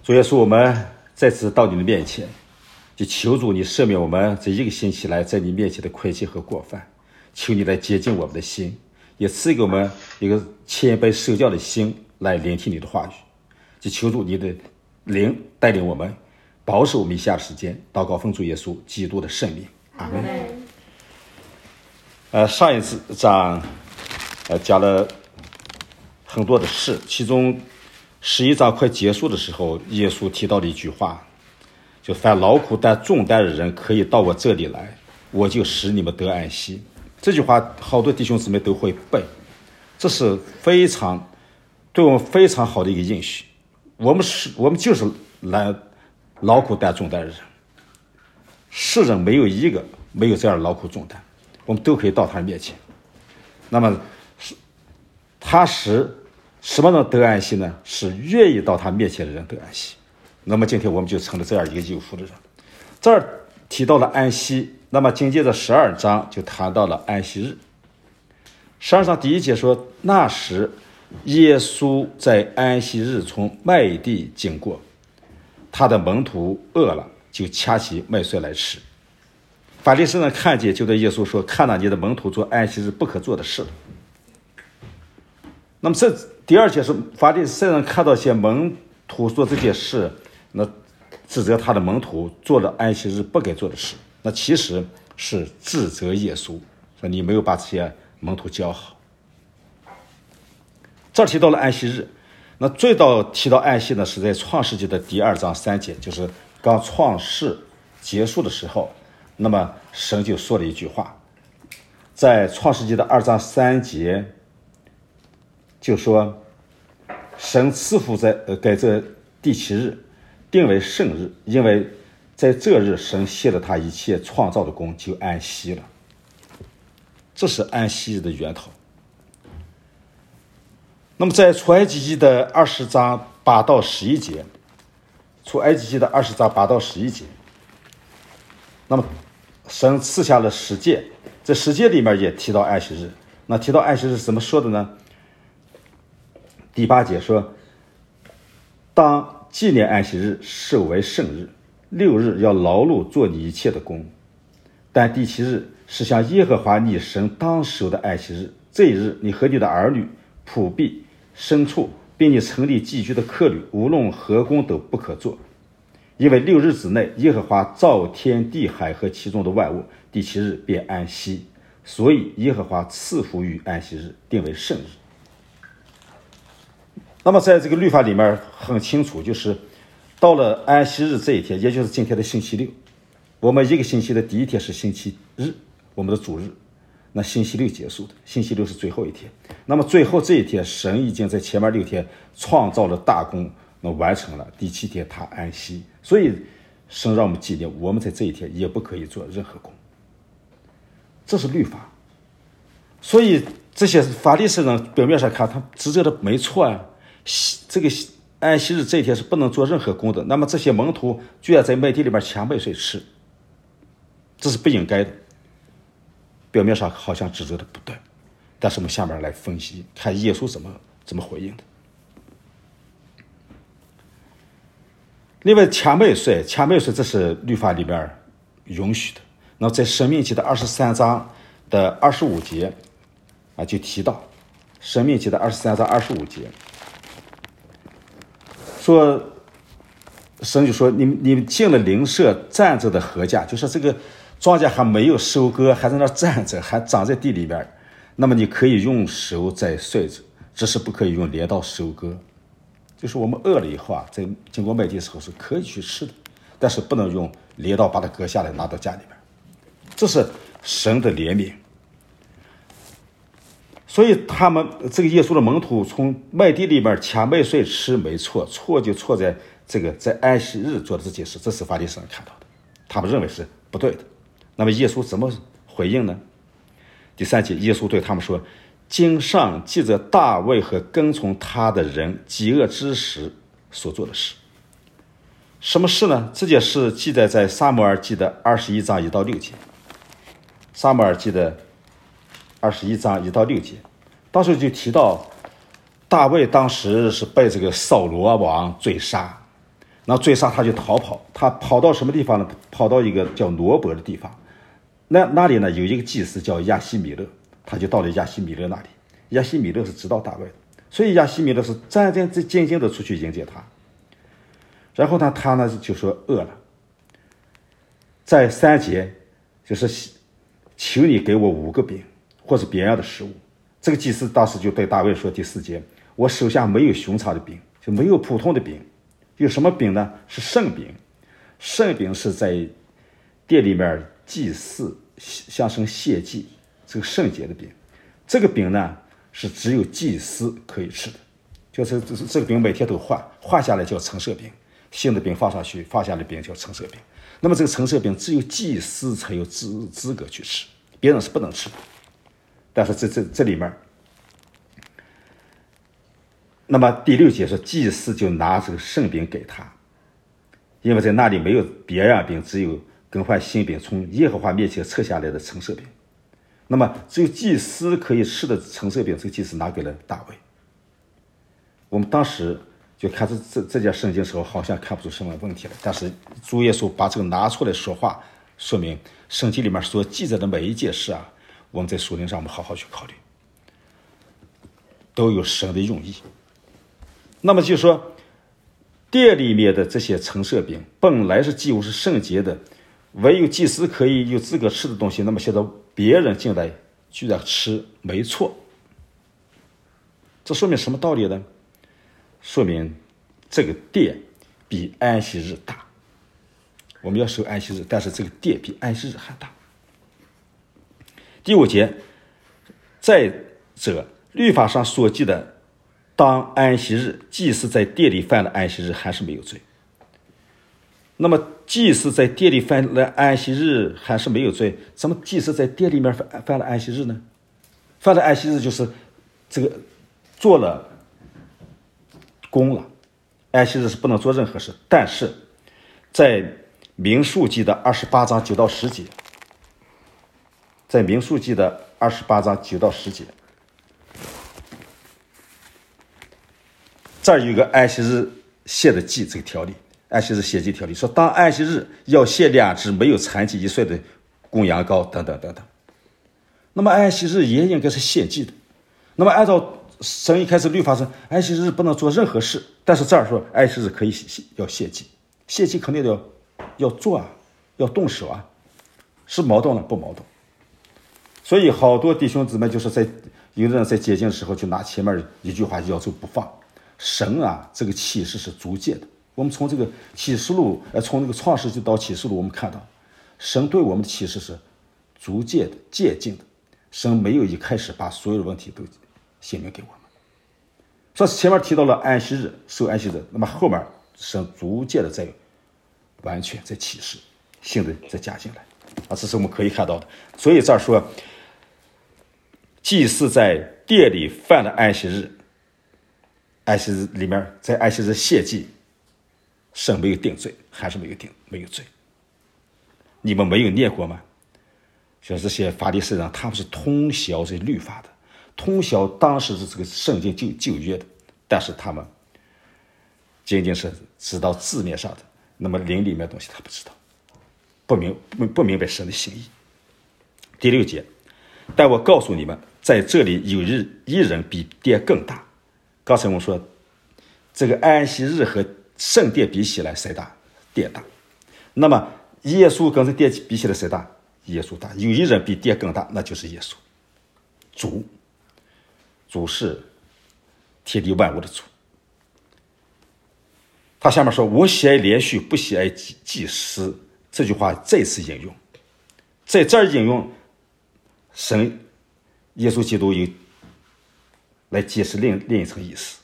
主耶稣，我们再次到你的面前，就求主你赦免我们这一个星期来在你面前的亏欠和过犯，求你来洁净我们的心，也赐给我们一个谦卑受教的心来聆听你的话语。就求主你的灵带领我们，保守我们以下的时间，祷告奉主耶稣基督的圣名，阿门。上一次讲讲了很多的事，其中11章快结束的时候，耶稣提到了一句话，就凡劳苦担重担的人可以到我这里来，我就使你们得安息。这句话好多弟兄姊妹都会背，这是对我们非常好的一个应许。我们就是来劳苦担重担的人，世人没有一个没有这样的劳苦重担，我们都可以到他面前。那么他使什么能得安息呢？是愿意到他面前的人得安息。那么今天我们就成了这样一个有福的人。这儿提到了安息，那么紧接着12章就谈到了安息日。12章第1节说，那时耶稣在安息日从麦地经过，他的门徒饿了，就掐起麦穗来吃。法利赛人看见，就对耶稣说，看到你的门徒做安息日不可做的事了。那么这第2节是法利赛人看到些门徒做这件事，那指责他的门徒做了安息日不该做的事，那其实是指责耶稣，说你没有把这些门徒教好。这儿提到了安息日，那最早提到安息呢，是在创世纪的第2章3节，就是刚创世结束的时候，那么神就说了一句话，在创世纪的2章3节就说，神赐福在这第7日定为圣日，因为在这日神歇了他一切创造的功，就安息了。这是安息日的源头。那么在出埃及记的20章8到11节，出埃及记的20章8到11节，那么神赐下了10诫，这10诫里面也提到安息日。那提到安息日怎么说的呢？第8节说，当纪念安息日，视为圣日，6日要劳碌做你一切的工，但第7日是向耶和华你神当守的安息日。这一日，你和你的儿女、仆婢、牲畜，并你城里寄居的客旅，无论何工都不可做，因为6日之内，耶和华造天地海和其中的万物，第7日便安息，所以耶和华赐福于安息日，定为圣日。那么在这个律法里面很清楚，就是到了安息日这一天，也就是今天的星期6，我们一个星期的第1天是星期日，我们的主日，那星期6结束的，星期6是最后一天。那么最后这一天，神已经在前面6天创造了大功，那完成了，第7天他安息，所以神让我们纪念，我们在这一天也不可以做任何工，这是律法。所以这些法利赛人表面上看他指责的没错啊，这个安息日这一天是不能做任何工的，那么这些门徒居然在麦地里边抢麦穗吃，这是不应该的。表面上好像指责的不对，但是我们下面来分析，看耶稣怎么回应的。另外抢麦穗这是律法里边允许的。那么在申命记的23章的25节就提到，申命记的23章25节说，神就说，你们进了邻舍站着的禾稼，就是这个庄稼还没有收割，还在那站着，还长在地里边，那么你可以用手再穗子，只是不可以用镰刀收割。就是我们饿了以后在经过麦地的时候是可以去吃的，但是不能用镰刀把它割下来拿到家里边，这是神的怜悯。所以他们这个耶稣的门徒从麦地里面抢麦穗吃没错，错就错在这个在安息日做的这件事，这是法利赛人看到的，他们认为是不对的。那么耶稣怎么回应呢？第3节，耶稣对他们说，经上记着大卫和跟从他的人饥饿之时所做的事。什么事呢？这件事记载在撒母耳记的21章1到6节。撒母耳记的21章1到6节，当时就提到大卫当时是被这个扫罗王追杀， 然后追杀他就逃跑，他跑到什么地方呢？跑到一个叫挪伯的地方，那里呢有一个祭司叫亚希米勒，他就到了亚希米勒那里。亚希米勒是知道大卫的，所以亚希米勒是战战兢兢的出去迎接他。然后呢，他呢就说饿了，在3节就是求你给我5个饼或者别样的食物。这个祭司当时就对大卫说，第4节，我手下没有寻常的饼，就没有普通的饼，有什么饼呢？是圣饼。圣饼是在店里面祭祀向神献祭这个圣洁的饼。这个饼呢是只有祭司可以吃的，就是这个饼每天都换下来叫陈设饼，新的饼放上去，放下来的饼叫陈设饼。那么这个陈设饼只有祭司才有资格去吃，别人是不能吃的。但是这里面，那么第6节是祭司就拿这个圣饼给他，因为在那里没有别样饼，只有更换新饼，从耶和华面前撤下来的陈设饼。那么只有祭司可以吃的陈设饼，这个祭司拿给了大卫。我们当时就看这件圣经的时候，好像看不出什么问题来，但是主耶稣把这个拿出来说话，说明圣经里面所记载的每一件事啊，我们在属灵上我们好好去考虑，都有神的用意。那么就是说，店里面的这些陈设饼本来是几乎是圣洁的，唯有祭司可以有资格吃的东西，那么现在别人进来居然吃，没错。这说明什么道理呢？说明这个殿比安息日大。我们要守安息日，但是这个殿比安息日还大。第5节，再者，律法上所记的当安息日，祭司在殿里犯了安息日还是没有罪。那么祭司在殿里犯了安息日还是没有罪，怎么祭司在殿里面犯了安息日呢？犯了安息日就是这个做了工了，安息日是不能做任何事。但是在民数记的28章9到10节，在民数记的28章9到10节，这儿有一个安息日献的祭这个条例，安息日献祭条例说，当安息日要献2只没有残疾1岁的公羊羔等等等等。那么安息日也应该是献祭的。那么按照神一开始律法是安息日不能做任何事，但是这儿说安息日可以要献祭，献祭肯定要做啊，要动手啊，是矛盾了不矛盾？所以好多弟兄姊妹就是有的人在解经的时候就拿前面一句话咬住不放。神啊，这个启示是逐渐的。我们从这个启示录，从这个创世纪到启示录，我们看到神对我们的启示是逐渐的、渐进的。神没有一开始把所有的问题都显明给我们。所以前面提到了安息日，守安息日，那么后面神逐渐的在完全在启示，新的再加进来啊，这是我们可以看到的。所以这儿说，祭司在殿里犯了安息日，安息日里面在安息日献祭，神没有定罪，还是没有罪。你们没有念过吗？像这些法利赛人，他们是通晓这律法的，通晓当时是这个圣经旧约的，但是他们仅仅是知道字面上的，那么灵里面的东西他不知道，不明白神的心意。第6节，但我告诉你们，在这里有一人比殿更大。刚才我们说，这个安息日和圣殿比起来谁大？殿大。那么耶稣跟这殿比起来谁大？耶稣大。有一人比殿更大，那就是耶稣。主是天地万物的主。他下面说，我喜爱连续，不喜爱祭司。这句话再次引用，在这儿引用神耶稣基督有来解释另一层意思，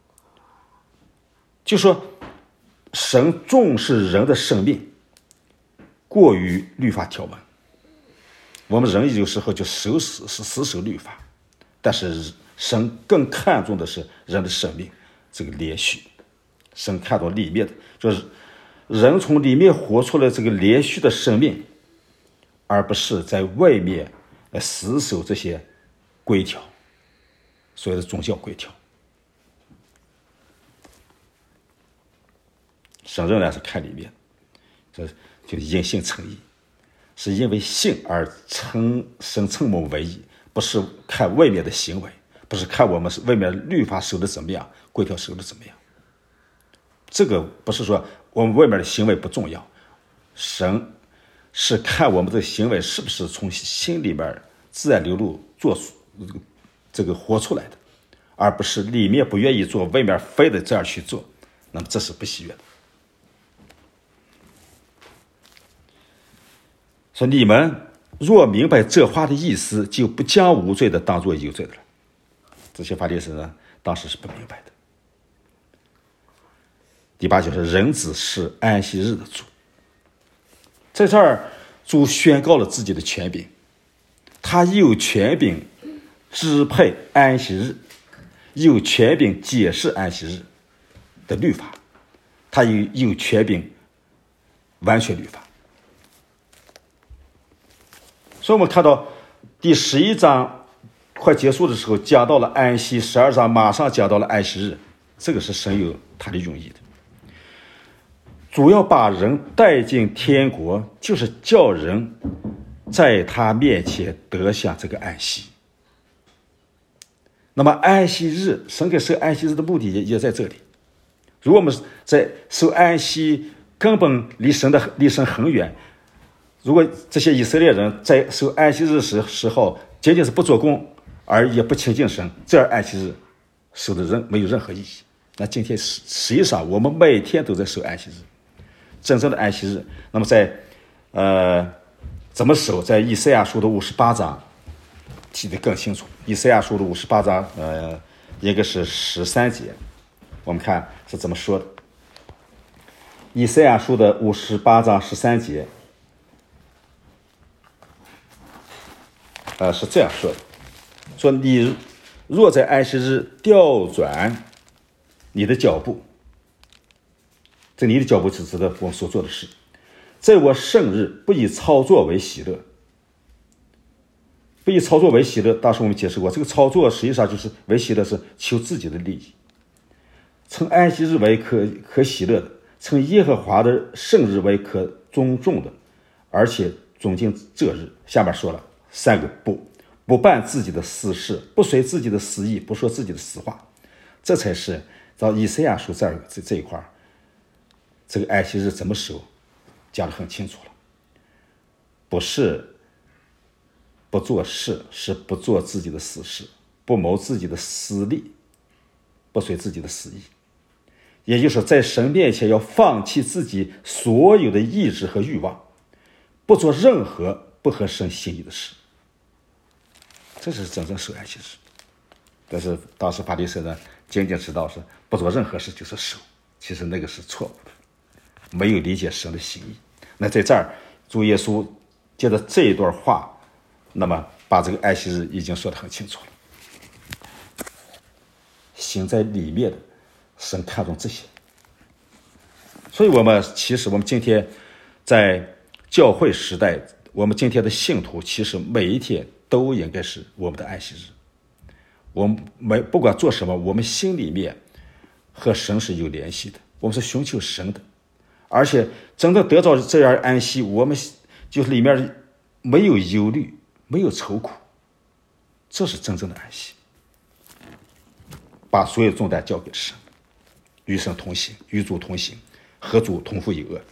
就说神重视人的生命过于律法条文。我们人有时候就死守律法，但是神更看重的是人的生命这个连续。神看重里面的，就是人从里面活出来这个连续的生命，而不是在外面死守这些规条，所谓的宗教规条。 神仍然是看里面，这就因信称义，是因为信而神称我们为义，不是看外面的行为，不是看我们是外面律法守的怎么样，规条守的怎么样。这个不是说我们外面的行为不重要，神是看我们的行为是不是从心里面自然流露做这个活出来的，而不是里面不愿意做，外面非得这样去做，那么这是不喜悦的。说你们若明白这话的意思，就不将无罪的当作有罪的了。这些法利赛人当时是不明白的。第8就是人子是安息日的主，在这儿主宣告了自己的权柄，他有权柄支配安息日，有权柄解释安息日的律法，他有权柄完全律法。所以我们看到第11章快结束的时候讲到了安息，12章马上讲到了安息日，这个是神有他的用意的。主要把人带进天国，就是叫人在他面前得享这个安息。那么安息日，神给设安息日的目的也在这里。如果我们在受安息，根本离神很远。如果这些以色列人在受安息日时候仅仅是不做工，而也不亲近神，这样安息日受的没有任何意义。那今天实际上我们每天都在守安息日，真正的安息日。那么在怎么守，在以赛亚书的58章提得更清楚。以赛亚书的58章应该是13节，我们看是怎么说的。以赛亚书的58章13节是这样说的，说你若在安息日调转你的脚步，这你的脚步是指的我们所做的事，在我圣日不以操作为喜乐。不以操作为喜乐，当时我们解释过，这个操作实际上就是为喜乐，是求自己的利益。称安息日为可喜乐的，称耶和华的圣日为可尊重的，而且尊敬这日。下面说了3个不办自己的私事，不随自己的私意，不说自己的私话。这才是到以赛亚书这一块，这个安息日怎么守讲得很清楚了，不是不做事，是不做自己的私事，不谋自己的私利，不随自己的私意。也就是在神面前要放弃自己所有的意志和欲望，不做任何不合神心意的事。这是真正守安息日。但是当时法利赛人仅仅知道是不做任何事就是守，其实那个是错误的，没有理解神的心意。那在这儿主耶稣接着这一段话，那么把这个安息日已经说得很清楚了。行在里面的神看重这些。所以其实我们今天在教会时代，我们今天的信徒其实每一天都应该是我们的安息日。我们不管做什么，我们心里面和神是有联系的，我们是寻求神的，而且真正得到这样安息，我们就是里面没有忧虑，没有愁苦，这是真正的安息。把所有重担交给神，与神同行，与主同行，和主同负一轭。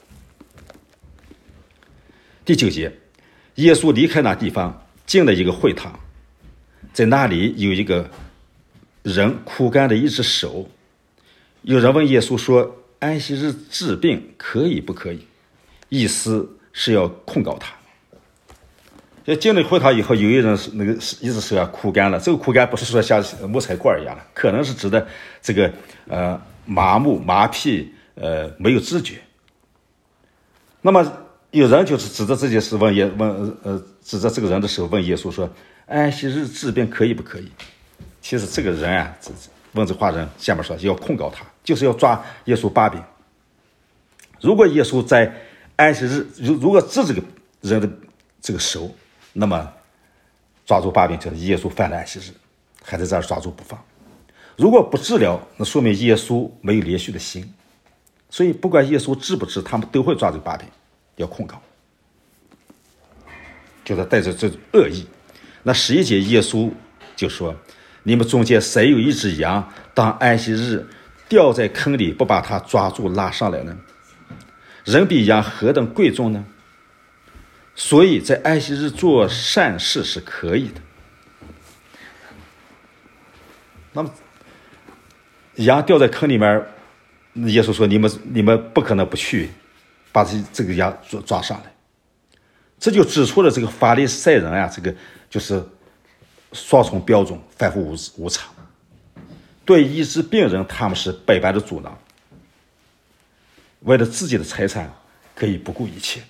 第9节，耶稣离开那地方，进了一个会堂，在那里有一个人枯干的一只手。有人问耶稣说，安息日治病可以不可以？意思是要控告他。就进了会堂以后，有一人那个一只手啊枯干了，这个枯干不是说像木材罐一样的，可能是指的这个麻木麻痹，没有知觉。那么有人就是指着这件事指着这个人的手问耶稣说，安息日治病可以不可以？其实这个人啊，问这话人下面说要控告他，就是要抓耶稣把柄。如果耶稣在安息日如果治这个人的这个手，那么抓住把柄就是耶稣犯了安息日，还在这儿抓住不放。如果不治疗，那说明耶稣没有连续的心， 所以不管耶稣知不知，他们都会抓这个把柄，要控告，就是带着这种恶意。那11节耶稣就说：你们中间谁有一只羊，当安息日掉在坑里，不把它抓住拉上来呢？人比羊何等贵重呢？所以在安息日做善事是可以的。那么羊掉在坑里面，耶稣说你们不可能不去把这个羊抓上来。这就指出了这个法利赛人啊，这个就是双重标准，反复无常。对医治病人，他们是百般的阻挠，为了自己的财产可以不顾一切。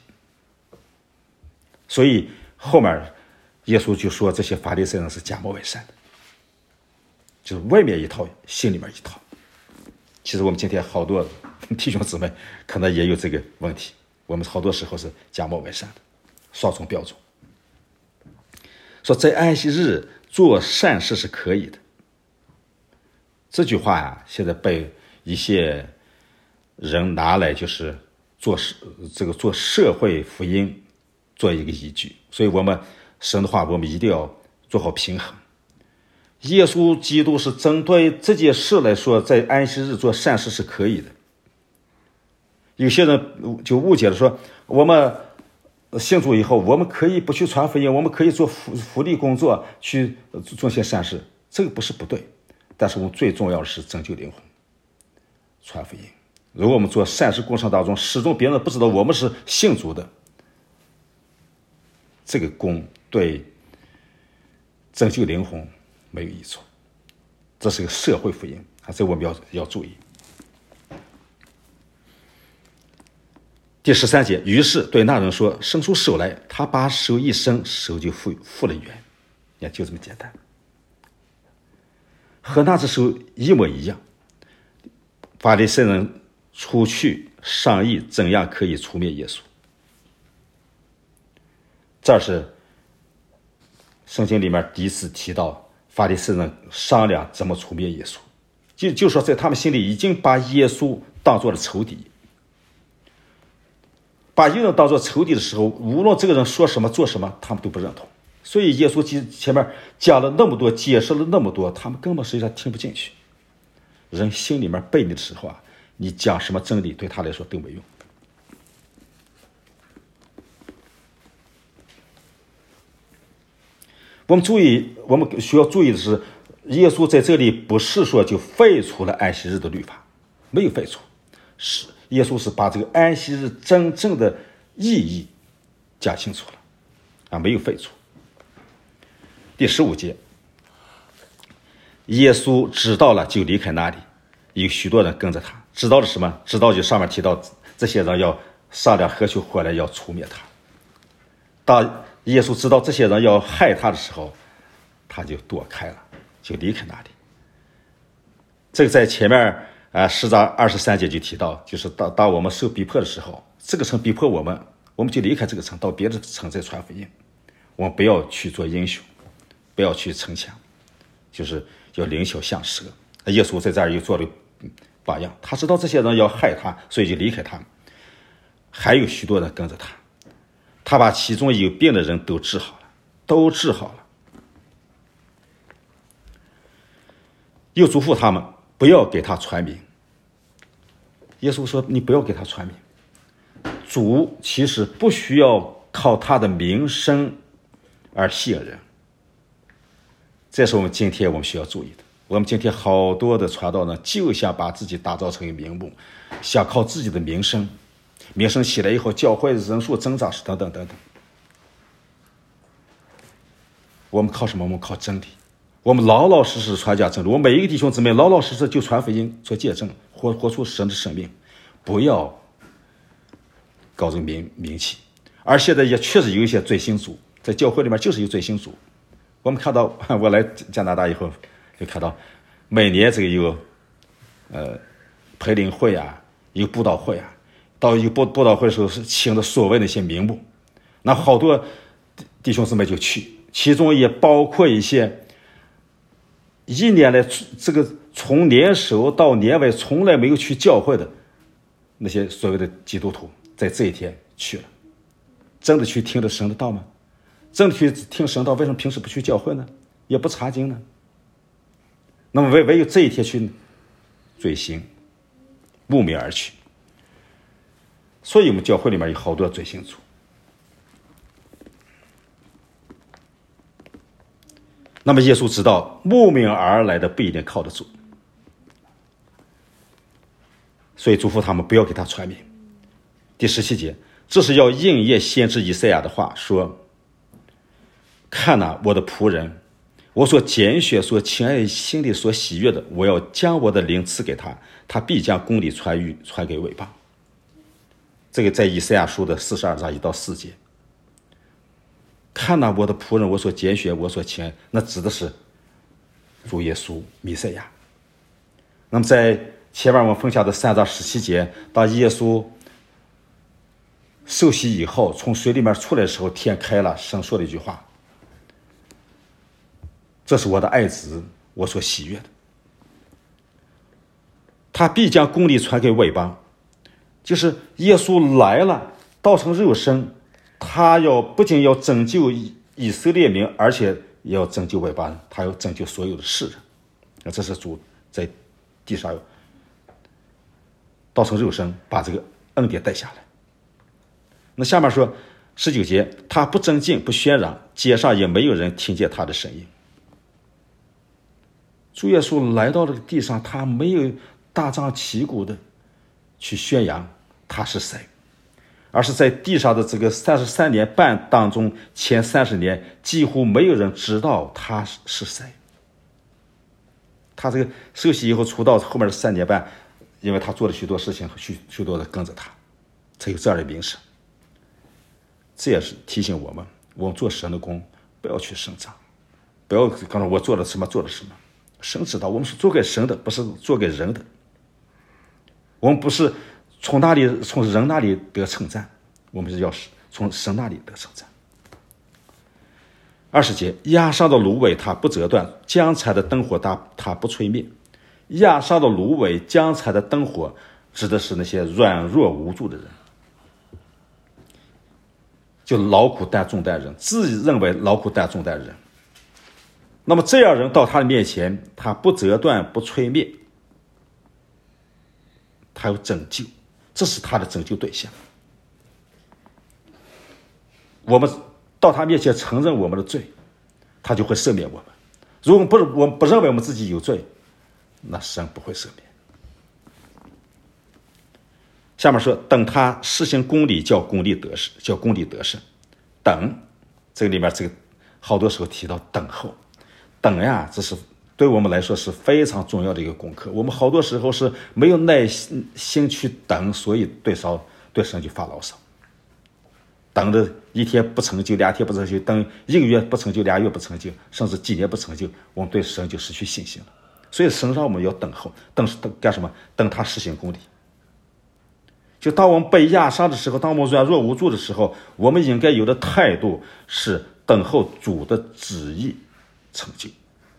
所以后面耶稣就说这些法利赛人是假冒伪善的，就是外面一套，心里面一套。其实我们今天好多弟兄姊妹可能也有这个问题，我们好多时候是假冒伪善的，双重标准。说在安息日做善事是可以的，这句话呀，现在被一些人拿来就是做社会福音做一个依据。所以我们神的话，我们一定要做好平衡。耶稣基督是针对这件事来说，在安息日做善事是可以的。有些人就误解了，说我们信主以后，我们可以不去传福音，我们可以做福利工作，去做些善事，这个不是不对，但是我们最重要的是拯救灵魂，传福音。如果我们做善事过程当中，始终别人不知道我们是信主的，这个功对拯救灵魂没有益处，这是个社会福音，这我们要注意。第13节，于是对那人说：伸出手来。他把手一伸，手就复了原。你看，就这么简单，和那只手一模一样。法利赛人出去商议怎样可以除灭耶稣。这是圣经里面第一次提到法利赛人商量怎么除灭耶稣，就说在他们心里已经把耶稣当作了仇敌。把一个人当作仇敌的时候，无论这个人说什么做什么，他们都不认同。所以耶稣前面讲了那么多，解释了那么多，他们根本实际上听不进去。人心里面背你的时候啊，你讲什么真理对他来说都没用。我们需要注意的是，耶稣在这里不是说就废除了安息日的律法，没有废除，是耶稣是把这个安息日真正的意义讲清楚了，没有废除。第15节，耶稣知道了就离开那里，有许多人跟着他。知道了什么？知道就上面提到这些人要商量合起伙来要除灭他。当耶稣知道这些人要害他的时候，他就躲开了，就离开那里。这个在前面10章23节就提到，就是当我们受逼迫的时候，这个城逼迫我们就离开这个城，到别的城再传福音。我们不要去做英雄，不要去逞强，就是要灵巧像蛇。耶稣在这儿又做了榜样，他知道这些人要害他，所以就离开他们。还有许多人跟着他，他把其中有病的人都治好了，又嘱咐他们不要给他传名。耶稣说你不要给他传名。主其实不需要靠他的名声而吸引人，这是我们今天需要注意的。我们今天好多的传道呢，就想把自己打造成一个名目，想靠自己的名声起来以后，教会人数增长等等等等。我们靠什么？我们靠真理。我们老老实实传讲真理。我们每一个弟兄姊妹老老实实就传福音，做见证，活出神的生命，不要搞这个名气。而现在也确实有一些追星族，在教会里面就是有追星族。我们看到，我来加拿大以后就看到，每年这个有培灵会啊，有布道会啊，到有布道会的时候是请的所谓那些名目，那好多弟兄姊妹就去，其中也包括一些一年来这个从年首到年尾从来没有去教会的， 那些所谓的基督徒在这一天去了，真的去听了神的道吗？真的去听神道，为什么平时不去教会呢？也不查经呢？那么唯有这一天去，罪行慕名而去。所以我们教会里面有好多罪行组。那么耶稣知道慕名而来的不一定靠得住，所以嘱咐他们不要给他传名。第17节，这是要应验先知以赛亚的话，说：看哪，我的仆人，我所拣选所亲爱心里所喜悦的，我要将我的灵赐给他，他必将公理传给伟邦。这个在以赛亚书的42章1到4节。看哪，我的仆人，我所拣选我所亲爱，那指的是主耶稣弥赛亚。那么在前面我们分享的3章17节，当耶稣受洗以后从水里面出来的时候，天开了，神说了一句话：这是我的爱子，我所喜悦的，他必将公理传给外邦。就是耶稣来了，道成肉身，他不仅要拯救以色列民，而且也要拯救外邦人，他要拯救所有的世人。这是主在地上道成肉身，把这个恩典带下来。那下面说19节，他不争竞，不喧嚷，街上也没有人听见他的声音。主耶稣来到这个地上，他没有大张旗鼓的去宣扬他是谁，而是在地上的这个33年半当中，前30年几乎没有人知道他是谁。他这个受洗以后出道后面的3年半，因为他做了许多事情，许多人跟着他，才有这样的名声。这也是提醒我们做神的工不要去声张，不要刚才我做了什么，神知道我们是做给神的，不是做给人的。我们不是从人那里得称赞，我们是要从神那里得称赞。20节，压上的芦苇它不折断，将残的灯火它不吹灭。压上的芦苇，将残的灯火，指的是那些软弱无助的人，就劳苦担重担人，自认为劳苦担重担人。那么这样人到他的面前，他不折断，不吹灭，他有拯救，这是他的拯救对象。我们到他面前承认我们的罪，他就会赦免我们。如果我们不认为我们自己有罪，那神不会赦免。下面说，等他施行公理，叫公理得胜。等，这个里面好多时候提到等候。等呀，这是对我们来说是非常重要的一个功课。我们好多时候是没有耐心去等，所以对神就发牢骚。等着1天不成就，2天不成就，等1个月不成就，2月不成就，甚至几年不成就，我们对神就失去信心了。所以神让我们要等候，等干什么？等他施行公理。就当我们被压伤的时候，当我们软弱无助的时候，我们应该有的态度是等候主的旨意成就。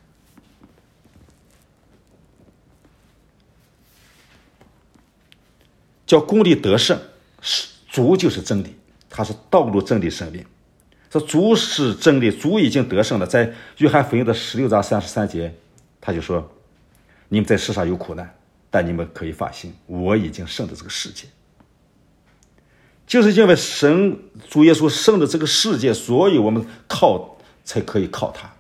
叫公理得胜，主就是真理，他是道路真理生命。这主是真理，主已经得胜了。在约翰福音的16章33节，他就说：你们在世上有苦难，但你们可以放心，我已经胜了这个世界。就是因为主耶稣胜了这个世界，所以我们才可以靠他，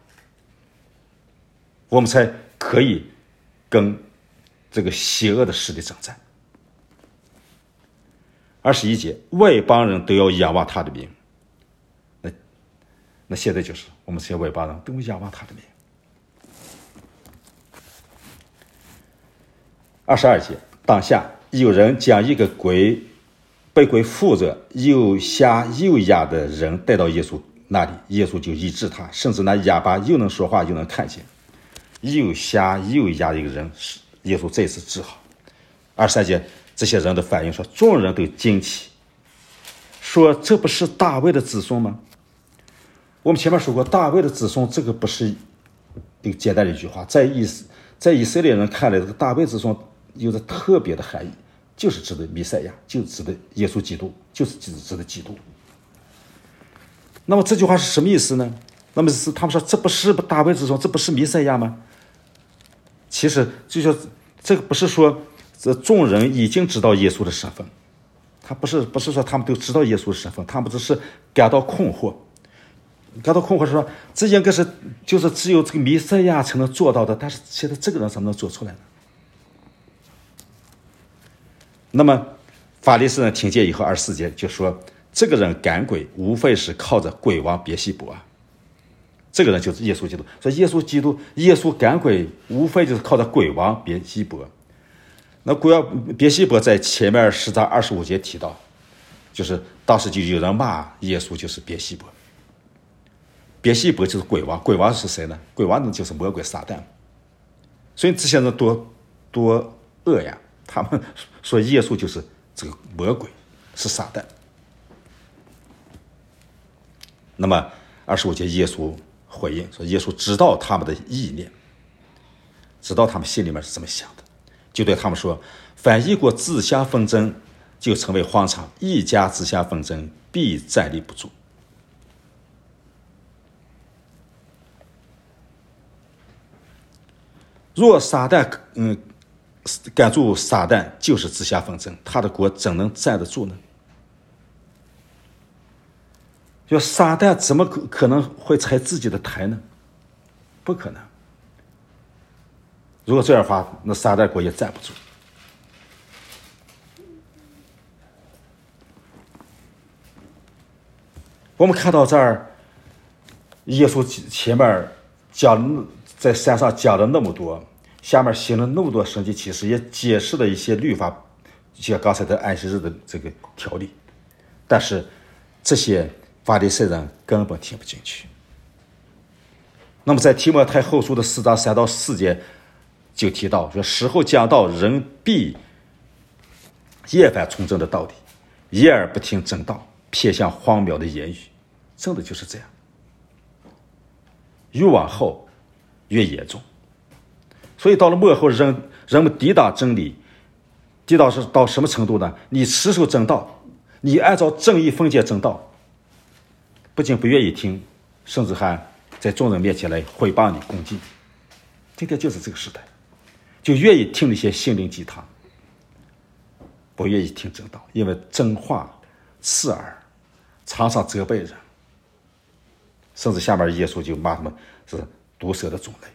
我们才可以跟这个邪恶的势力征战。21节，外邦人都要仰望他的名。那现在就是我们这些外邦人都仰望他的名。22节，当下有人将一个被鬼附着又瞎又哑的人带到耶稣那里，耶稣就医治他，甚至那哑巴又能说话又能看见。又瞎又哑的一个人，耶稣这次治好。23节，这些人的反应说，众人都惊奇，说这不是大卫的子孙吗？我们前面说过，大卫的子孙这个不是一个简单的一句话，在以色列人看来，这个大卫子孙有着特别的含义， 就是指的弥赛亚，就指的耶稣基督，就是指的基督。那么这句话是什么意思呢？那么是他们说这不是大卫之宗，这不是弥赛亚吗？其实就说这个不是说这众人已经知道耶稣的身份，他不是说他们都知道耶稣的身份，他们只是感到困惑，说这应该是就是只有这个弥赛亚才能做到的，但是现在这个人怎么能做出来呢？那么法利赛人听见以后，24节就说这个人赶鬼无非是靠着鬼王别西卜啊，这个人就是耶稣基督。说耶稣赶鬼无非就是靠着鬼王别西卜。那鬼王别西卜在前面10章25节提到，就是当时就有人骂耶稣就是别西卜。别西卜就是鬼王，鬼王是谁呢？鬼王就是魔鬼撒旦。所以这些人多恶呀，他们说耶稣就是这个魔鬼，是撒旦。那么25节耶稣回应说，耶稣知道他们的意念，知道他们心里面是怎么想的，就对他们说，凡一国自相纷争，就成为荒场；一家自相纷争，必站立不住。若撒旦赶住撒旦，就是自相纷争，他的国怎能站得住呢？就撒旦怎么可能会踩自己的台呢？不可能。如果这样的话，那撒旦国也站不住。我们看到这儿，耶稣前面在山上讲了那么多，下面行了那么多神迹奇事，也解释了一些律法，就像刚才的安息日的这个条例，但是这些法利赛人根本听不进去。那么在提摩太后书的4章3到4节就提到说，时候将到，人必厌烦从政的道理，掩耳不听正道，偏向荒谬的言语。真的就是这样，越往后越严重。所以到了末后，人们抵挡真理，抵挡是到什么程度呢？你持守正道，你按照正义封建正道，不仅不愿意听，甚至还在众人面前来毁谤你、攻击你。今天就是这个时代，就愿意听那些心灵鸡汤，不愿意听正道，因为真话刺耳，常常责备人，甚至下面耶稣就骂他们是毒蛇的种类。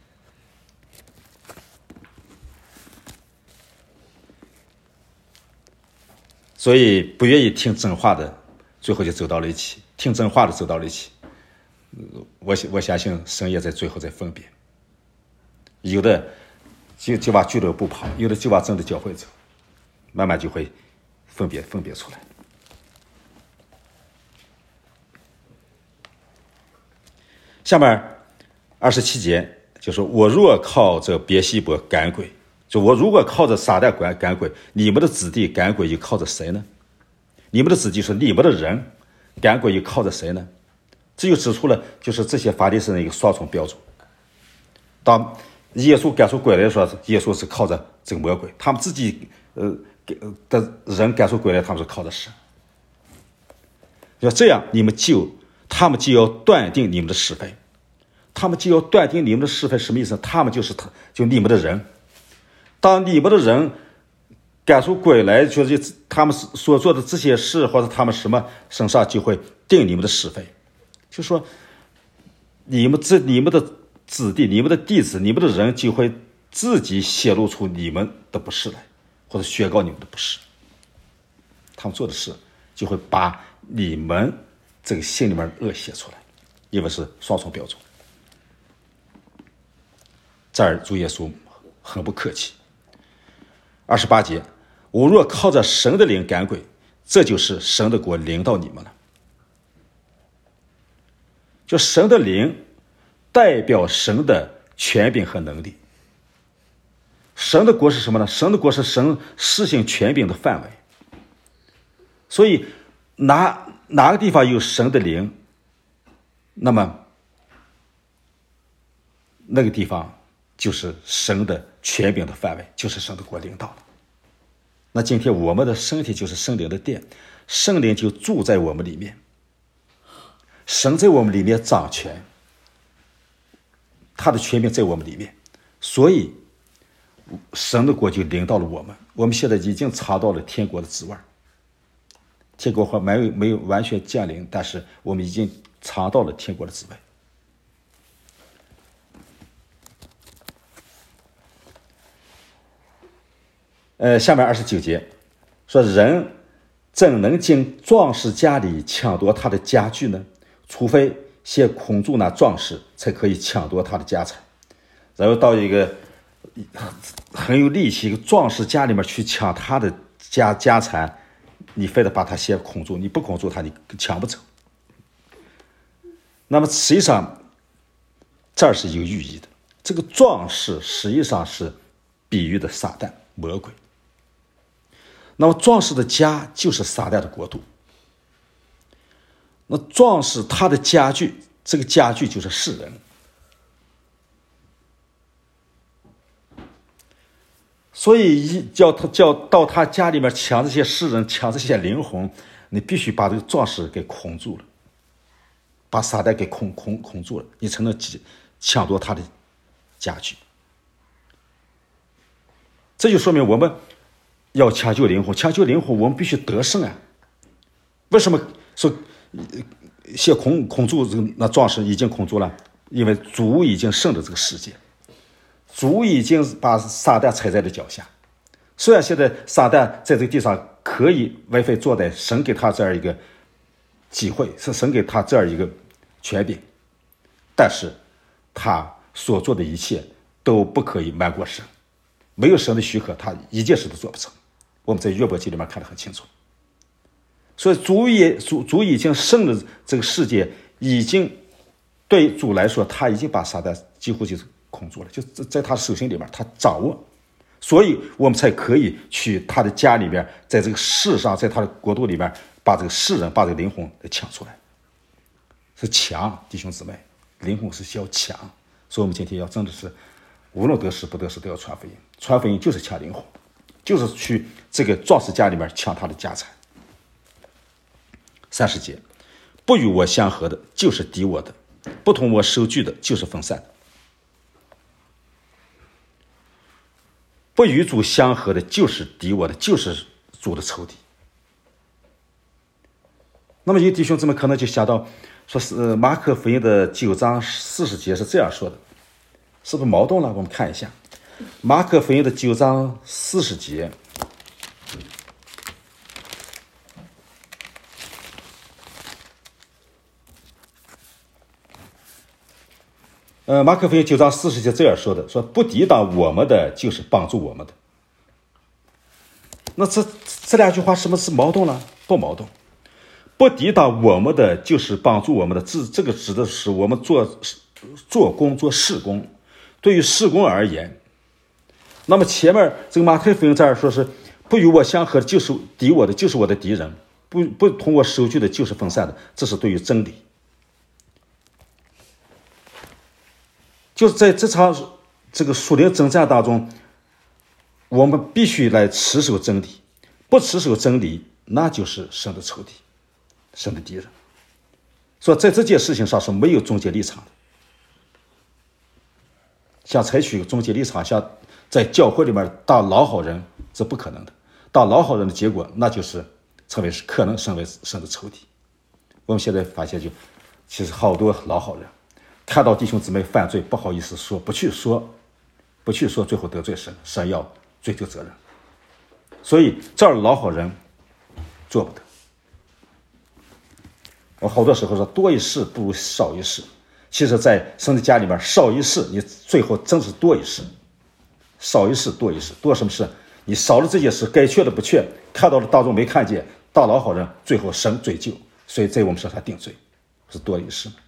所以不愿意听真话的，最后就走到了一起；听真话的走到了一起。我相信神也在最后在分辨，有的就往俱乐部跑，有的就往真的教会走，慢慢就会分别出来。下面27节就说，我若靠着别西卜赶鬼，就我如果靠着撒旦赶鬼，你们的子弟赶鬼又靠着谁呢？你们的子弟说你们的人赶鬼又靠着谁呢？这就指出了就是这些法利赛人一个双重标准。当耶稣赶出鬼来的时候，耶稣是靠着这个魔鬼，他们自己的人赶出鬼来，他们是靠着神。要这样，他们就要断定你们的是非。他们就要断定你们的是非，什么意思？他们就你们的人。当你们的人赶出鬼来，就是他们所做的这些事，或者他们什么身上就会定你们的是非。就说你们的子弟、你们的弟子、你们的人就会自己显露出你们的不是来，或者宣告你们的不是。他们做的事就会把你们这个心里面的恶写出来，因为是双重标准。这儿主耶稣很不客气。28节，我若靠着神的灵赶鬼，这就是神的国临到你们了。就神的灵代表神的权柄和能力。神的国是什么呢？神的国是神施行权柄的范围。所以哪个地方有神的灵，那么那个地方就是神的权柄的范围，就是神的国领导了。 那今天我们的身体就是圣灵的殿，圣灵就住在我们里面，神在我们里面掌权，他的权柄在我们里面，所以神的国就临到了我们。我们现在已经尝到了天国的滋味，天国还没有完全降临，但是我们已经尝到了天国的滋味。下面29节说，人怎能进壮士家里抢夺他的家具呢？除非先捆住那壮士，才可以抢夺他的家产。然后到一个很有力气一个壮士家里面去抢他的家产，你非得把他先捆住，你不捆住他，你抢不走。那么实际上这儿是有寓意的，这个壮士实际上是比喻的撒旦魔鬼。那么壮士的家就是撒旦的国度，那壮士他的家具，这个家具就是世人，所以叫到他家里面抢这些世人，抢这些灵魂，你必须把这个壮士给捆住了，把撒旦给捆住了，你才能抢夺他的家具。这就说明我们要抢救灵魂，抢救灵魂我们必须得胜啊！为什么说先捆住那壮士已经捆住了？因为主已经胜了这个世界，主已经把撒旦踩在了脚下。虽然现在撒旦在这个地上可以为非作歹，神给他这样一个机会，是神给他这样一个权柄，但是他所做的一切都不可以瞒过神，没有神的许可，他一件事都做不成。我们在约伯记里面看得很清楚，所以主已经胜了这个世界，已经对主来说，他已经把撒旦几乎就是控住了，就在他手心里面，他掌握，所以我们才可以去他的家里面，在这个世上，在他的国度里面，把这个世人，把这个灵魂给抢出来，是抢，弟兄姊妹，灵魂是需要抢，所以我们今天要真的是，无论得失不得失都要传福音，传福音就是抢灵魂。就是去这个壮士家里面抢他的家产。30节，不与我相合的，就是敌我的；不同我收据的，就是分散的。不与主相合的，就是敌我的，就是主的仇敌。那么有弟兄姊妹可能就想到，说是马可福音的9章40节是这样说的，是不是矛盾了？我们看一下。马可福音的9章40节，马可福音9章40节这样说的，说不抵挡我们的，就是帮助我们的。那这两句话是不是矛盾了？不矛盾。不抵挡我们的，就是帮助我们的，这个指的是我们做工做事工。对于事工而言，那么前面这个马太福音这儿说是不与我相合的，就是敌我的，就是我的敌人；不同我收据的，就是分散的。这是对于真理。就是在这场这个属灵征战当中，我们必须来持守真理，不持守真理，那就是神的仇敌，神的敌人。所以在这件事情上是没有终结立场的。想采取终结立场，像在教会里面当老好人，是不可能的。当老好人的结果，那就是可能成为神的仇敌。我们现在发现，其实好多老好人看到弟兄姊妹犯罪，不好意思说，不去说，最后得罪神，神要追究责任。所以这儿老好人做不得。我好多时候说，多一事不如少一事。其实在神的家里面，少一事，你最后真是多一事；少一事多一事。多什么事？你少了这件事，该缺的不缺，看到了当中没看见，当老好人，最后神追究，所以在我们身上定罪，是多一事。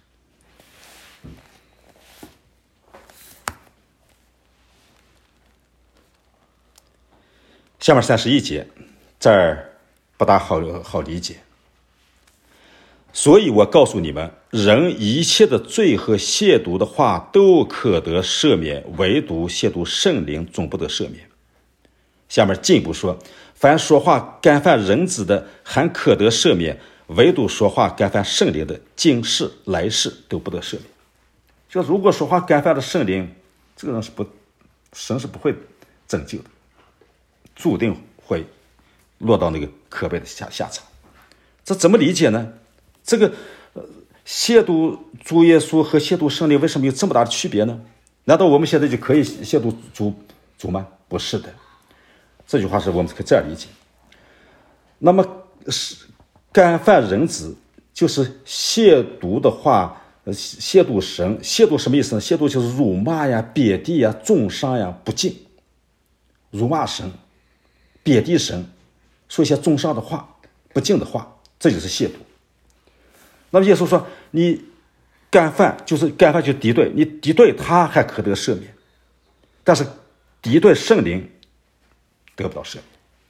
下面31节，这儿不大好理解。所以我告诉你们，人一切的罪和亵渎的话都可得赦免，唯独亵渎圣灵总不得赦免。下面进一步说， 凡说话干犯人子的，还可得赦免；唯独说话干犯圣灵的，今世来世都不得赦免。就如果说话干犯了圣灵，这个人神是不会拯救的，注定会落到那个可悲的下场。这怎么理解呢？这个亵渎主耶稣和亵渎圣灵为什么有这么大的区别呢？难道我们现在就可以亵渎主吗？不是的。这句话是我们可以这样理解。那么干犯人子就是亵渎的话，亵渎神，亵渎什么意思呢？亵渎就是辱骂呀、贬低呀、重伤呀、不敬，辱骂神、贬低神，说一些重伤的话、不敬的话，这就是亵渎。那么耶稣说，你干犯就敌对，你敌对他还可得赦免，但是敌对圣灵得不到赦免。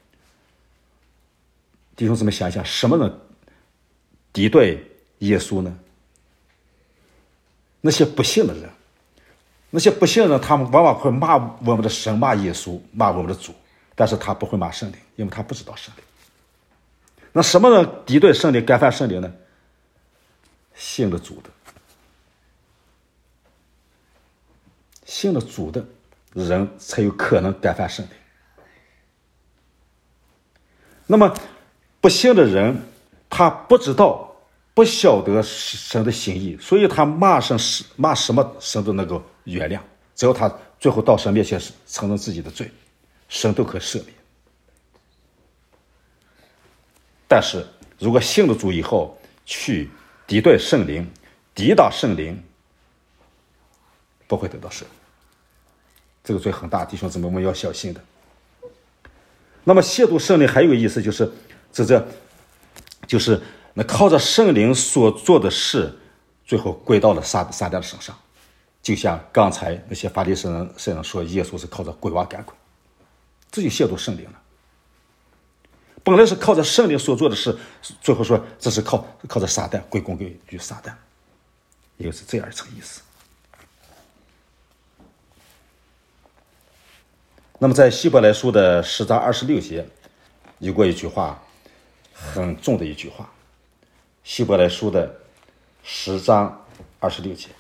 弟兄姊妹想一想，什么人敌对耶稣呢？那些不信的人，那些不信的人，他们往往会骂我们的神、骂耶稣、骂我们的主，但是他不会骂圣灵，因为他不知道圣灵。那什么人敌对圣灵、干犯圣灵呢？信了主的，信了主的人才有可能干犯圣灵。那么不信的人，他不知道、不晓得神的心意，所以他骂什么神都能够原谅，只要他最后到神面前承认自己的罪，神都可赦免。但是如果信了主以后去敌对圣灵、抵挡圣灵，不会得到赦免。这个罪很大，弟兄姊妹，我们要小心的。那么亵渎圣灵还有个意思，就是那靠着圣灵所做的事，最后归到了撒旦的身上。就像刚才那些法利赛人说，耶稣是靠着鬼娃赶鬼，这就亵渎圣灵了。本来是靠着圣灵所做的事，最后说这是靠着撒旦，归功于撒旦，也是这样一层意思。那么在希伯来书的10章26节有过一句话，很重的一句话。希伯来书的10章26节，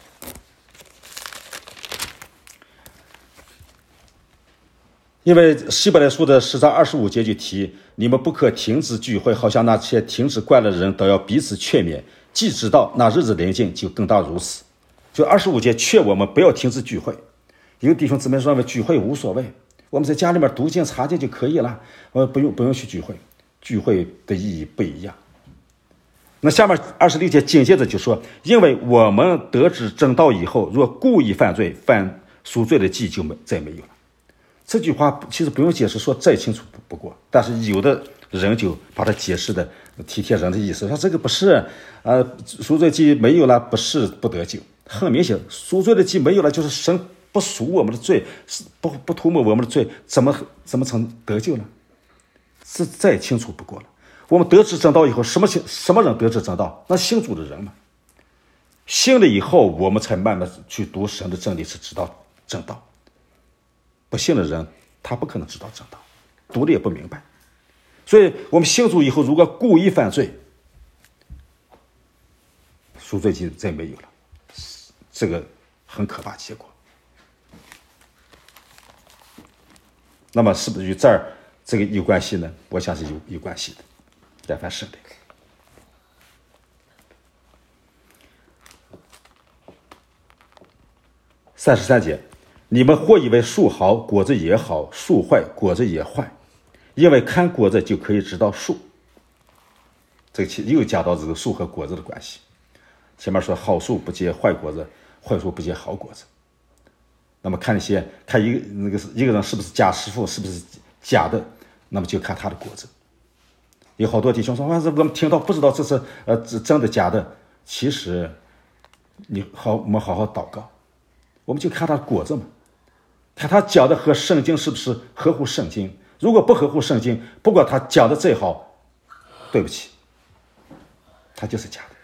因为希伯来书的10章25节就提，你们不可停止聚会，好像那些停止惯了的人都要彼此劝勉，既知道那日子临近，就更当如此。就25节劝我们不要停止聚会。有弟兄姊妹认为聚会无所谓，我们在家里面读经查经就可以了，不用去聚会，聚会的意义不一样。那下面26节紧接着就说，因为我们得知真道以后，若故意犯罪，犯赎罪的祭就再没有了。这句话其实不用解释，说再清楚不过，但是有的人就把它解释的体贴人的意思，说这个不是赎罪祭没有了，不是不得救。很明显，赎罪的祭没有了，就是神不赎我们的罪，不涂抹我们的罪，怎么曾得救呢？是再清楚不过了。我们得知真道以后，什么人得知真道？那信主的人嘛。信了以后，我们才慢慢去读神的真理，是知道真道。不信的人，他不可能知道真道，读的也不明白。所以我们信主以后，如果故意犯罪，赎罪祭再没有了，这个很可怕结果。那么是不是与这儿这个有关系呢？我想是有关系的。干犯圣灵。33节，你们或以为树好，果子也好；树坏，果子也坏。因为看果子就可以知道树。这个又讲到这个树和果子的关系。前面说好树不结坏果子，坏树不结好果子。那么看一个人是不是假师傅，是不是假的，那么就看他的果子。有好多弟兄说，我们听到不知道这是真的假的。其实我们好好祷告，我们就看他的果子嘛，看他讲的和圣经是不是合乎圣经。如果不合乎圣经，不管他讲的再好，对不起，他就是假的。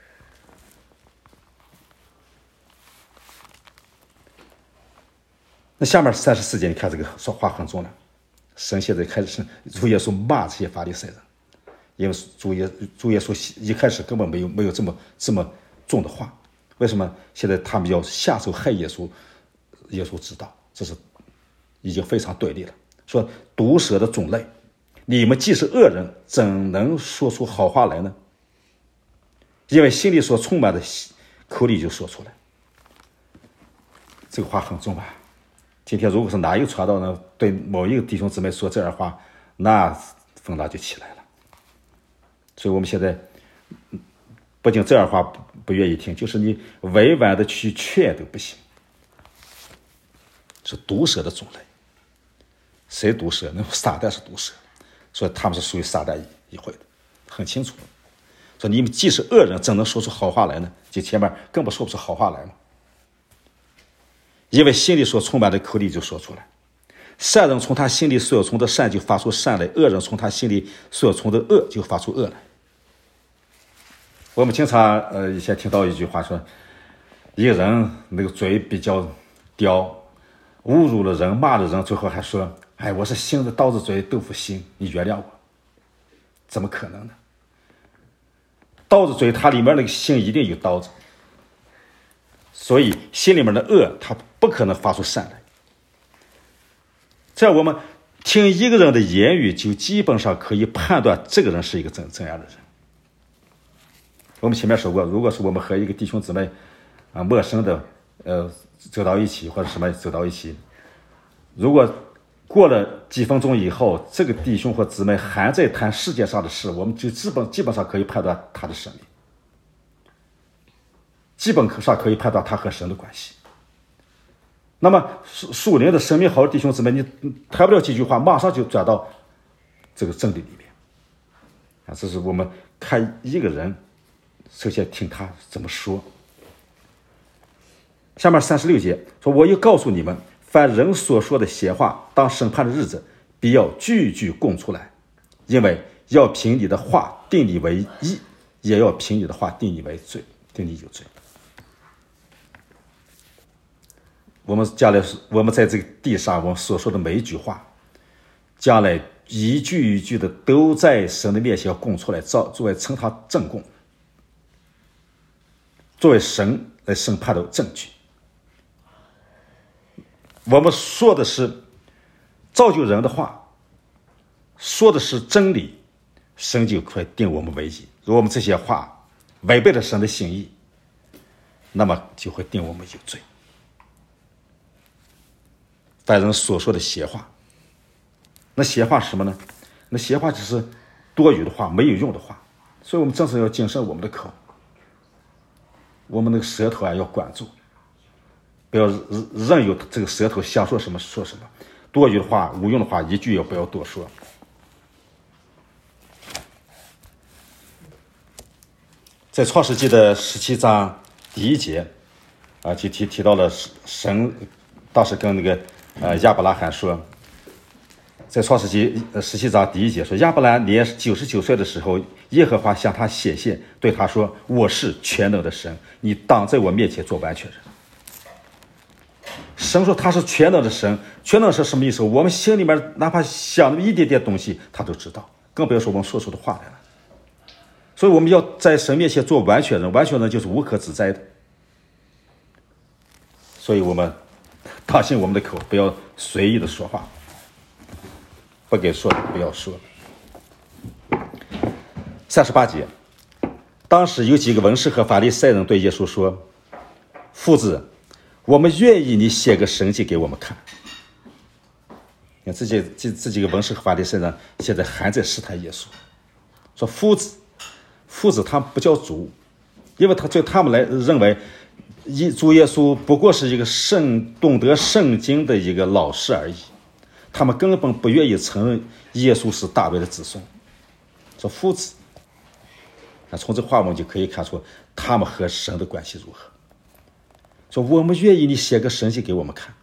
那下面34节，你看这个说话很重了。 神现在开始主耶稣骂这些法利赛人，因为主耶稣一开始根本没有这么重的话，为什么现在他们要下手害耶稣？耶稣知道这是已经非常对立了，说毒蛇的种类，你们既是恶人，怎能说出好话来呢？因为心里所充满的，口里就说出来。这个话很重吧？今天如果是哪一个传道呢，对某一个弟兄姊妹说这样的话，那风浪就起来了。所以我们现在不仅这样的话不愿意听，就是你委婉的去劝都不行。是毒蛇的种类，谁毒蛇？那撒旦是毒蛇，所以他们是属于撒旦一会的，很清楚。说你们既是恶人，怎能说出好话来呢？就前面更不说不出好话来嘛。因为心里所充满的，口里就说出来。善人从他心里所有从的善就发出善来，恶人从他心里所有从的恶就发出恶来。我们经常以前听到一句话说，一个人那个嘴比较刁，侮辱了人，骂了人，最后还说：“哎，我是心的刀子嘴豆腐心，你原谅我。”怎么可能呢？刀子嘴它里面那个心一定有刀子，所以心里面的恶它不可能发出善来。这样我们听一个人的言语，就基本上可以判断这个人是一个怎样的人。我们前面说过，如果是我们和一个弟兄姊妹陌生的走到一起，或者什么走到一起，如果过了几分钟以后，这个弟兄或姊妹还在谈世界上的事，我们就基本上可以判断他的生命，基本上可以判断他和神的关系。那么属灵的生命好的弟兄姊妹，你谈不了几句话，马上就转到这个真理里面这是我们看一个人，首先听他怎么说。下面36节说：“我又告诉你们，凡人所说的闲话，当审判的日子，必要句句供出来，因为要凭你的话定你为义，也要凭你的话定你为罪，定你有罪。”我们将来，我们在这个地上，我们所说的每一句话，将来一句一句的都在神的面前要供出来，作为称他正供，作为神来审判的证据。我们说的是造就人的话，说的是真理，神就会定我们为义。如果我们这些话违背了神的心意，那么就会定我们有罪。凡人所说的邪话，那邪话是什么呢？那邪话就是多余的话，没有用的话。所以我们正是要谨慎我们的口，我们那个舌头要管住，不要任由这个舌头想说什么说什么，多余的话、无用的话，一句也不要多说。在创世纪的17章第1节就提到了神当时跟那个亚伯拉罕说，在创世纪17章第1节说，亚伯兰年99岁的时候，耶和华向他显现，对他说：“我是全能的神，你当在我面前做完全人。”神说他是全能的神，全能是什么意思？我们心里面哪怕想那么一点点东西，他都知道，更不要说我们说出的话来了。所以我们要在神面前做完全人，完全人就是无可指摘的。所以我们当心我们的口，不要随意的说话，不该说的不要说。38节，当时有几个文士和法利赛人对耶稣说：“夫子，我们愿意你写个神迹给我们看。”你看这几个文士和法利赛人现在还在试探耶稣，说夫子他们不叫主，因为对他们来认为主耶稣不过是一个懂得圣经的一个老师而已，他们根本不愿意承认耶稣是大卫的子孙。说夫子，从这话我们就可以看出他们和神的关系如何。说我们愿意你写个神迹给我们看。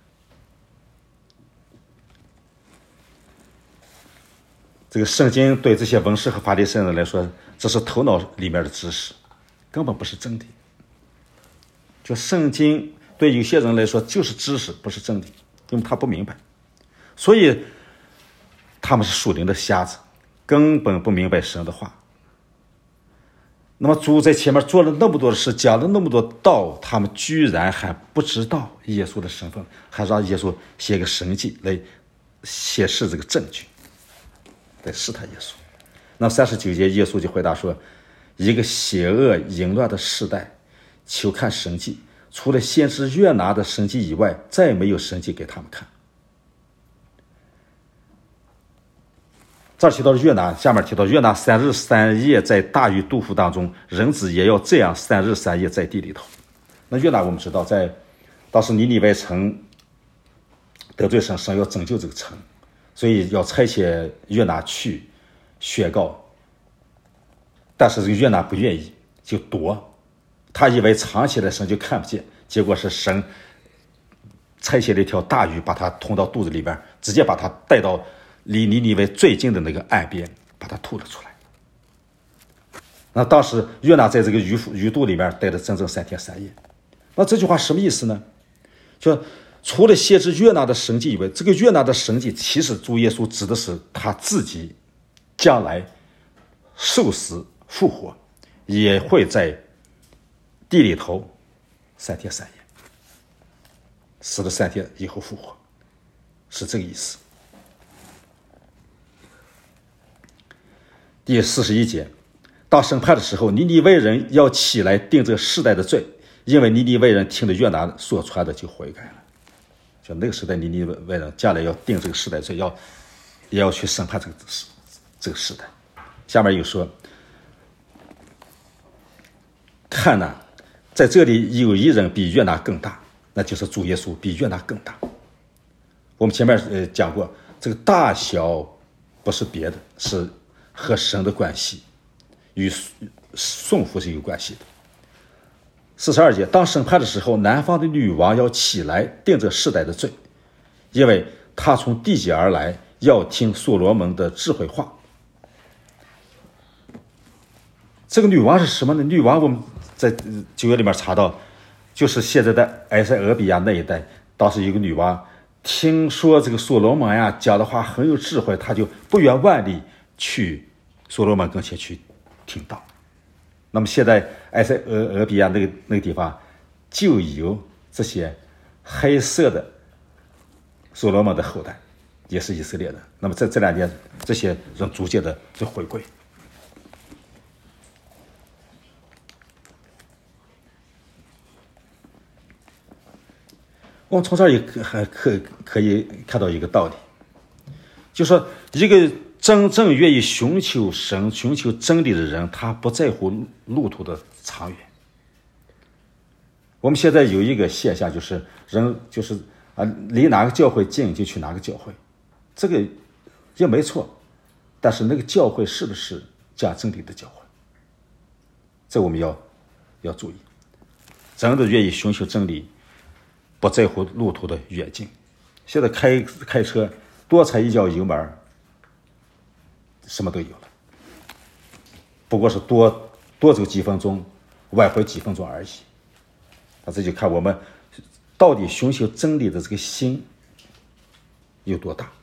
这个圣经对这些文士和法利赛人来说，这是头脑里面的知识，根本不是真理。就圣经对有些人来说就是知识，不是真理，因为他不明白。所以他们是属灵的瞎子，根本不明白神的话。那么主在前面做了那么多的事，讲了那么多道，他们居然还不知道耶稣的身份，还让耶稣写个神迹来显示这个证据，来试探耶稣。那么39节，耶稣就回答说：一个邪恶淫乱的世代，求看神迹，除了先知约拿的神迹以外，再没有神迹给他们看。这儿提到约拿，下面提到约拿3日3夜在大鱼肚腹当中，人子也要这样3日3夜在地里头。那约拿我们知道，在当时尼尼微城得罪神，神要拯救这个城，所以要差遣约拿去宣告。但是这个约拿不愿意，就躲，他以为藏起来神就看不见，结果是神差遣了一条大鱼，把他捅到肚子里边，直接把他带到离尼尼微最近的那个岸边，把它吐了出来。那当时约拿在这个鱼肚里面待了整整3天3夜。那这句话什么意思呢？就除了先知约拿的神迹以外，这个约拿的神迹其实主耶稣指的是他自己将来受死复活，也会在地里头3天3夜，死了3天以后复活，是这个意思。第41节，到审判的时候，尼尼微人要起来定这世代的罪，因为尼尼微人听了约拿所传的就悔改了。就那个时代，尼尼微人将来要定这个世代罪，也要去审判这个世代。下面又说，看呐，在这里有一人比约拿更大，那就是主耶稣比约拿更大。我们前面讲过，这个大小不是别的，是和神的关系与顺服是有关系的。42节，当审判的时候，南方的女王要起来定这世代的罪，因为她从地界而来，要听所罗门的智慧话。这个女王是什么呢？女王我们在旧约里面查到，就是现在的埃塞俄比亚那一带，当时有个女王，听说这个所罗门呀讲的话很有智慧，她就不远万里去所罗门跟前去听道。那么现在埃塞俄比亚那个地方就有这些黑色的所罗门的后代，也是以色列人。那么在这2年，这些人逐渐的就回归。我们从这儿也还可以看到一个道理，就是说一个真正愿意寻求神、寻求真理的人，他不在乎路途的长远。我们现在有一个现象，就是人就是离哪个教会近就去哪个教会，这个也没错，但是那个教会是不是讲真理的教会？这我们要注意，真的愿意寻求真理，不在乎路途的远近。现在开车多踩一脚油门，什么都有了，不过是多走几分钟，挽回几分钟而已。那这就看我们到底寻求真理的这个心有多大。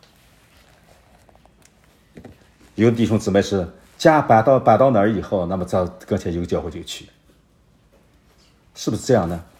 有弟兄姊妹是家搬到哪儿以后，那么在跟前有个教会就去，是不是这样呢？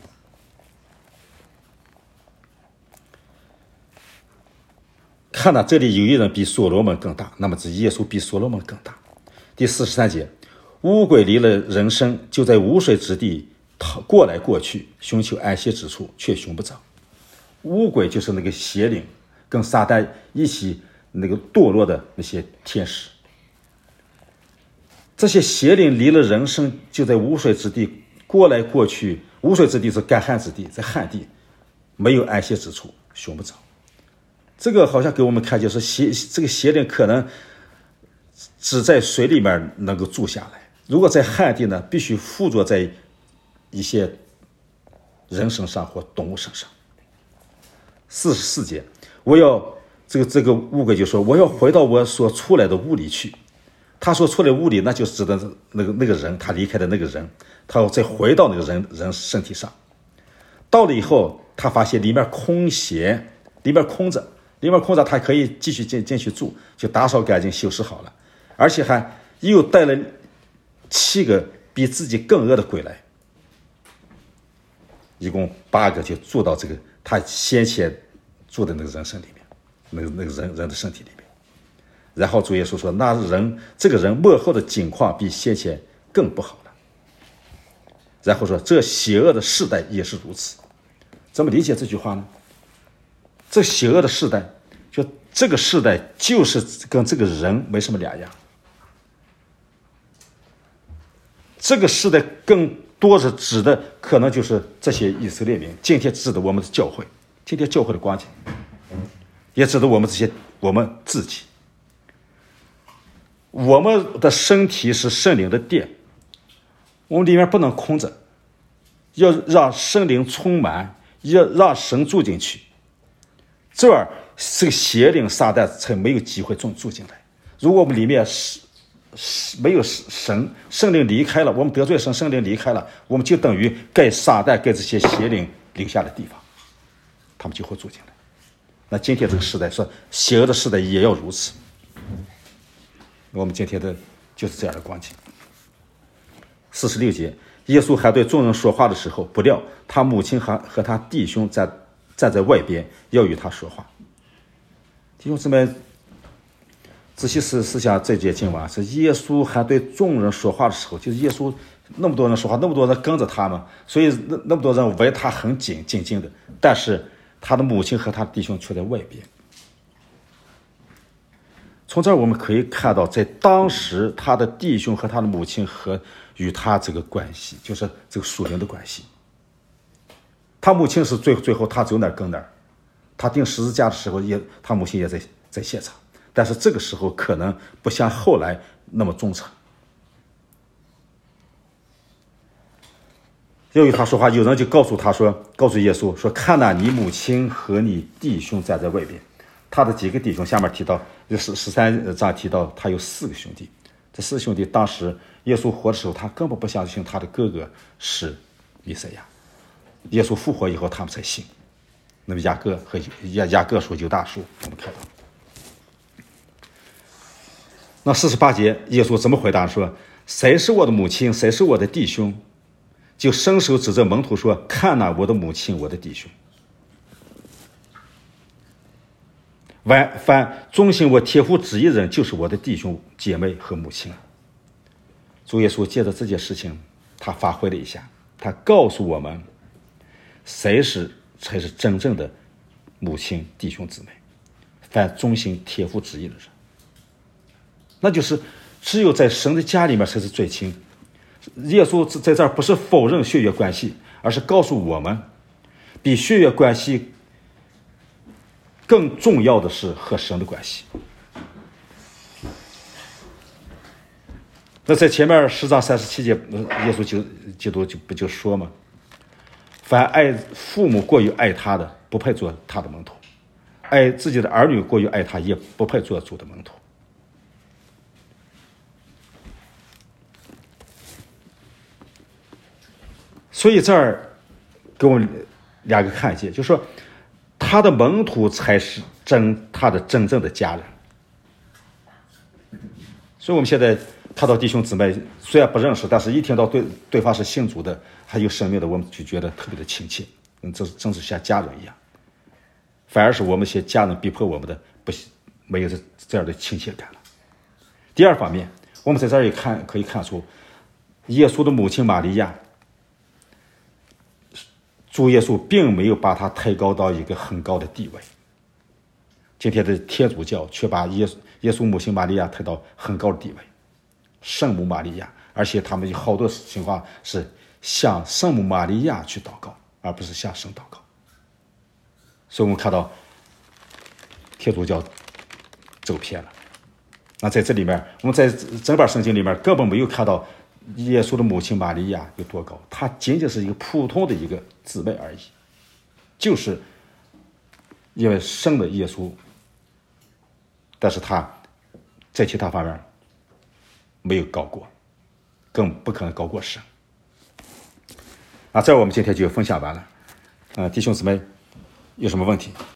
看到这里有一人比所罗门更大，那么这耶稣比所罗门更大。第43节，乌鬼离了人身，就在无水之地过来过去，寻求安息之处，却寻不着。乌鬼就是那个邪灵，跟撒旦一起那个堕落的那些天使。这些邪灵离了人身，就在无水之地过来过去。无水之地是干旱之地，在旱地没有安息之处，寻不着。这个好像给我们看见是这个邪灵可能只在水里面能够住下来，如果在旱地呢，必须附着在一些人身上或动物身上。44节，我要这个乌鬼就说，我要回到我所出来的屋里去。他说出来屋里，那就指的那个人，他离开的那个人，他要再回到那个人身体上。到了以后，他发现里面空闲，里面空着， 里面空着，他可以继续进去住，就打扫干净，修饰好了，而且还又带了7个比自己更恶的鬼来，一共8个就住到这个他先前住的那个人身里面，那个人的身体里面。然后主耶稣说，这个人末后的境况比先前更不好了。然后说，这邪恶的世代也是如此。怎么理解这句话呢？这邪恶的世代，就这个世代就是跟这个人没什么两样。这个世代更多是指的可能就是这些以色列民，今天指的我们的教会，今天教会的光景，也指的我们自己。我们的身体是圣灵的殿，我们里面不能空着，要让圣灵充满，要让神住进去，这儿这个邪灵撒旦才没有机会住进来。如果我们里面没有圣灵离开了，我们得罪神，圣灵离开了，我们就等于给撒旦给这些邪灵留下的地方，他们就会住进来。那今天这个时代说邪恶的时代也要如此，我们今天的就是这样的光景。46节，耶稣还对众人说话的时候，不料他母亲和他弟兄站在外边，要与他说话。弟兄姊妹，仔细思想这节经文，是耶稣还对众人说话的时候，就是耶稣那么多人说话，那么多人跟着他们，所以那么多人围他很紧的，但是他的母亲和他的弟兄却在外边。从这儿我们可以看到，在当时他的弟兄和他的母亲和与他这个关系，就是这个属灵的关系。他母亲是最后他走哪儿跟哪儿，他钉十字架的时候他母亲也在现场，但是这个时候可能不像后来那么忠诚。要与他说话，有人就告诉耶稣说，看哪，你母亲和你弟兄站在外边。他的几个弟兄，下面提到13章提到他有4个兄弟，这4兄弟当时耶稣活的时候，他根本不相信他的哥哥是弥赛亚，耶稣复活以后他们才信。那么雅各书犹大书我们看到，那48节耶稣怎么回答说，谁是我的母亲，谁是我的弟兄？就伸手指着门徒说，看哪，我的母亲，我的弟兄。凡遵行我天父旨意的人，就是我的弟兄姐妹和母亲。主耶稣借着这件事情，他发挥了一下，他告诉我们谁才是真正的母亲弟兄姊妹。凡遵行天父旨意的人，那就是只有在神的家里面才是最亲。耶稣在这儿不是否认血缘关系，而是告诉我们，比血缘关系更重要的是和神的关系。那在前面10章37节，耶稣基督不就说嘛，凡爱父母过于爱他的，不配做他的门徒；爱自己的儿女过于爱他，也不配做主的门徒。所以这儿给我们2个看见，就是说他的门徒才是他的真正的家人。所以我们现在看到弟兄姊妹虽然不认识，但是一听到对方是信主的，还有生命的，我们就觉得特别的亲切，这真是像家人一样。反而是我们些家人逼迫我们的，没有这样的亲切感了。第二方面，我们在这儿也可以看出，耶稣的母亲玛利亚，主耶稣并没有把他抬高到一个很高的地位。今天的天主教却把耶稣母亲玛利亚抬到很高的地位，圣母玛利亚，而且他们有好多情况是向圣母玛利亚去祷告，而不是向神祷告。所以我们看到天主教走偏了。那在这里面，我们在整本圣经里面根本没有看到耶稣的母亲玛利亚有多高，她仅仅是一个普通的一个姊妹而已，就是因为生了耶稣，但是她在其他方面没有高过，更不可能高过神。这我们今天就分享完了。弟兄姊妹有什么问题？